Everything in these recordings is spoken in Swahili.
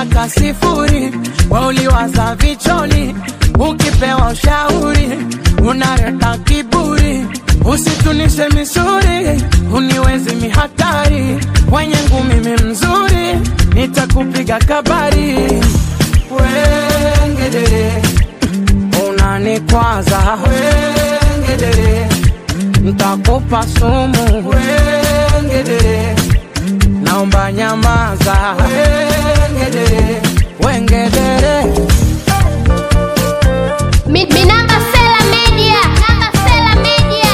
ulipaka sifuri, wauliwaza vicholi, ukipewa ushauri unaleta kiburi. Usitunishe misuri, uniwezi mihatari, wenye ngumi mzuri, nitakupiga kabari. Wengedere, unanikwaza, wengedere, nitakupa sumu, wengedere, naomba nyamaza, wengedere, wengedere. Minamba Sela Media, Minamba Sela Media.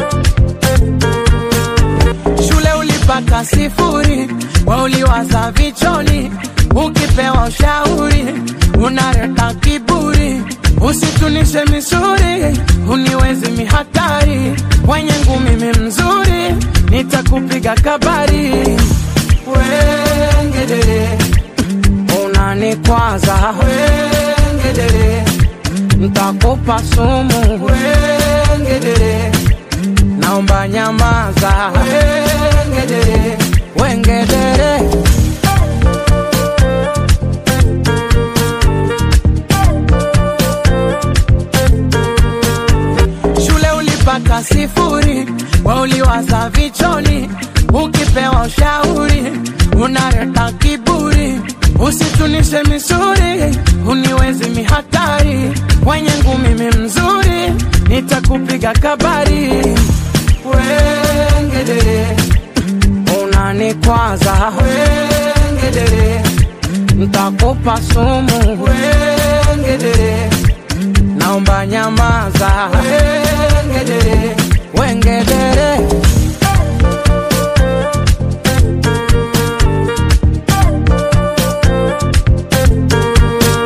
Shule ulipaka sifuri, wauliwaza vicholi, ukipewa ushauri unaleta kiburi. Usitunishe misuri, uniwezi mihatari, wenye ngumi mzuri, nitakupiga kabari. Wengedere, unanikwaza, wengedere, nitakupa sumu, wengedere, naomba nyamaza, wengedere, wengedere. Shule ulipaka sifuri, wauliwaza vicholi, ukipewa ushauri unaleta kiburi. Usitunishe misuri, uniwezi mihatari, wenye ngumi mzuri, nitakupiga kabari. Wengedere, unanikwaza, wengedere, nitakupa sumu, wengedere, naomba nyamaza, wengedere, wengedere.